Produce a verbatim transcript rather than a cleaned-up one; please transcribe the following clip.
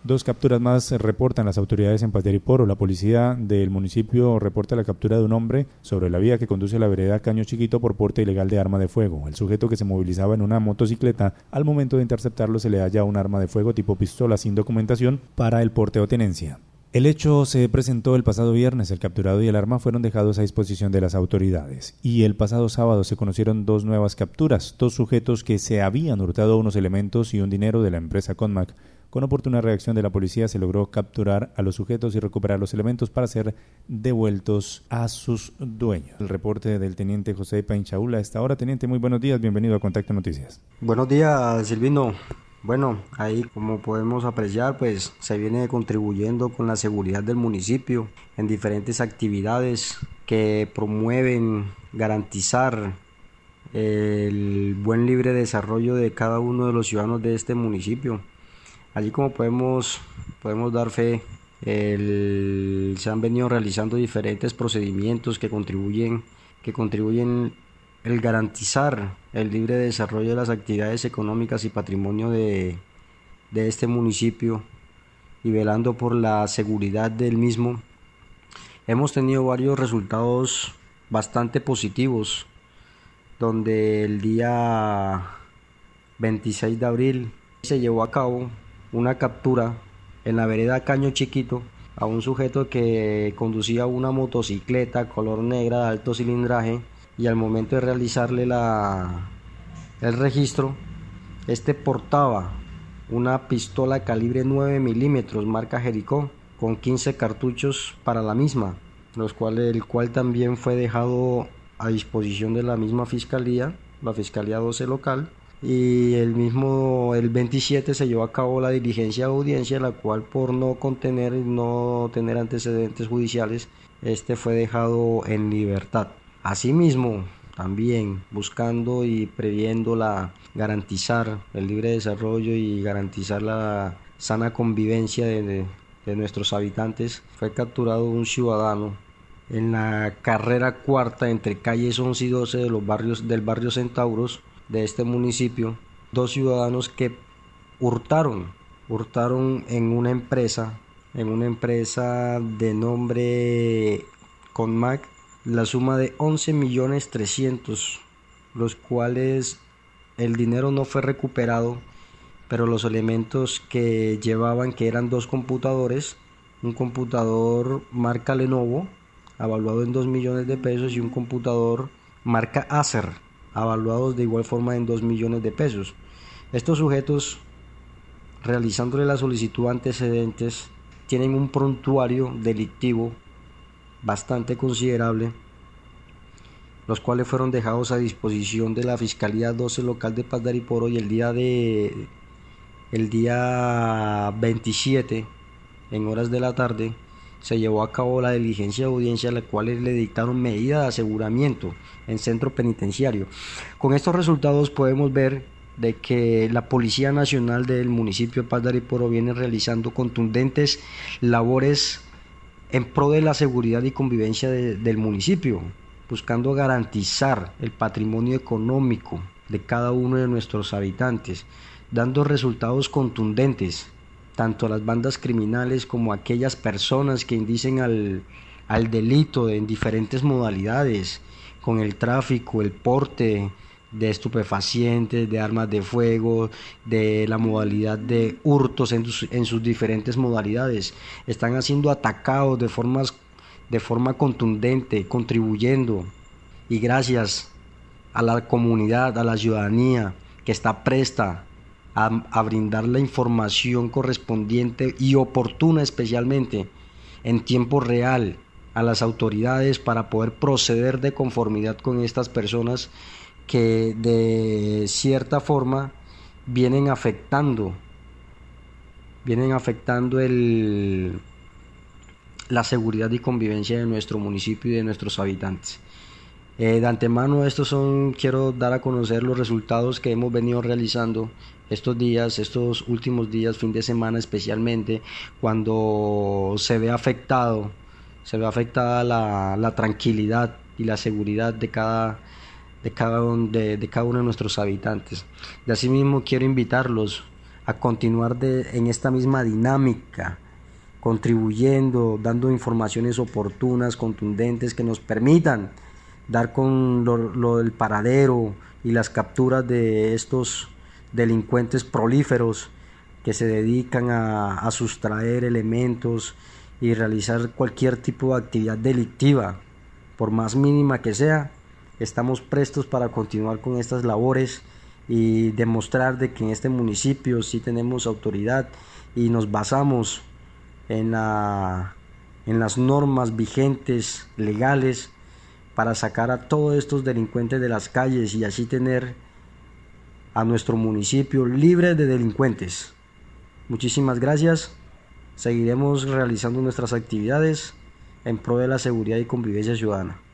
Dos capturas más reportan las autoridades en Paz de Ariporo. La policía del municipio reporta la captura de un hombre sobre la vía que conduce a la vereda Caño Chiquito por porte ilegal de arma de fuego. El sujeto, que se movilizaba en una motocicleta, al momento de interceptarlo se le halla un arma de fuego tipo pistola sin documentación para el porte o tenencia. El hecho se presentó el pasado viernes. El capturado y el arma fueron dejados a disposición de las autoridades. Y el pasado sábado se conocieron dos nuevas capturas, dos sujetos que se habían hurtado unos elementos y un dinero de la empresa Conmac. Con oportuna reacción de la policía se logró capturar a los sujetos y recuperar los elementos para ser devueltos a sus dueños. El reporte del teniente José Painchaula. A esta hora, teniente, muy buenos días, bienvenido a Contacto Noticias. Buenos días, Silvino. Bueno, ahí como podemos apreciar, pues se viene contribuyendo con la seguridad del municipio en diferentes actividades que promueven garantizar el buen libre desarrollo de cada uno de los ciudadanos de este municipio. Allí, como podemos, podemos dar fe, el, se han venido realizando diferentes procedimientos que contribuyen, que contribuyen el garantizar el libre desarrollo de las actividades económicas y patrimonio de, de este municipio y velando por la seguridad del mismo. Hemos tenido varios resultados bastante positivos, donde el día veintiséis de abril se llevó a cabo una captura en la vereda Caño Chiquito a un sujeto que conducía una motocicleta color negra de alto cilindraje, y al momento de realizarle la, el registro, este portaba una pistola calibre nueve milímetros marca Jericó con quince cartuchos para la misma, los cuales, el cual también fue dejado a disposición de la misma fiscalía, la Fiscalía doce local. Y el mismo, el veintisiete, se llevó a cabo la diligencia de audiencia, la cual, por no contener y no tener antecedentes judiciales, este fue dejado en libertad. Asimismo, también buscando y previendo la, garantizar el libre desarrollo y garantizar la sana convivencia de, de, de nuestros habitantes, fue capturado un ciudadano en la carrera cuarta entre calles once y doce de los barrios, del barrio Centauros de este municipio. Dos ciudadanos que hurtaron, hurtaron en una empresa, en una empresa de nombre Conmac, la suma de once millones trescientos, los cuales el dinero no fue recuperado, pero los elementos que llevaban, que eran dos computadores, un computador marca Lenovo, avaluado en dos millones de pesos, y un computador marca Acer, avaluados de igual forma en dos millones de pesos. Estos sujetos, realizándole la solicitud antecedentes, tienen un prontuario delictivo bastante considerable, los cuales fueron dejados a disposición de la Fiscalía doce local de Paz de Ariporo, y el día de el día veintisiete, en horas de la tarde, se llevó a cabo la diligencia de audiencia, a la cual le dictaron medida de aseguramiento en centro penitenciario. Con estos resultados podemos ver de que la Policía Nacional del municipio de Paz de Ariporo viene realizando contundentes labores en pro de la seguridad y convivencia de, del municipio, buscando garantizar el patrimonio económico de cada uno de nuestros habitantes, dando resultados contundentes tanto a las bandas criminales como a aquellas personas que indicen al, al delito en diferentes modalidades, con el tráfico, el porte de estupefacientes, de armas de fuego, de la modalidad de hurtos en, en sus diferentes modalidades. Están siendo atacados de, formas, de forma contundente, contribuyendo, y gracias a la comunidad, a la ciudadanía que está presta a, a brindar la información correspondiente y oportuna, especialmente en tiempo real, a las autoridades, para poder proceder de conformidad con estas personas que de cierta forma vienen afectando vienen afectando el, la seguridad y convivencia de nuestro municipio y de nuestros habitantes. Eh, de antemano, estos son, quiero dar a conocer los resultados que hemos venido realizando estos días, estos últimos días, fin de semana especialmente, cuando se ve afectado, se ve afectada la, la tranquilidad y la seguridad de cada de cada, de, de cada uno de nuestros habitantes. De asimismo, quiero invitarlos a continuar de, en esta misma dinámica, contribuyendo, dando informaciones oportunas, contundentes, que nos permitan dar con lo, lo del paradero y las capturas de estos delincuentes prolíferos que se dedican a, a sustraer elementos y realizar cualquier tipo de actividad delictiva, por más mínima que sea. Estamos prestos para continuar con estas labores y demostrar de que en este municipio sí tenemos autoridad y nos basamos en, la, en las normas vigentes, legales, para sacar a todos estos delincuentes de las calles y así tener a nuestro municipio libre de delincuentes. Muchísimas gracias. Seguiremos realizando nuestras actividades en pro de la seguridad y convivencia ciudadana.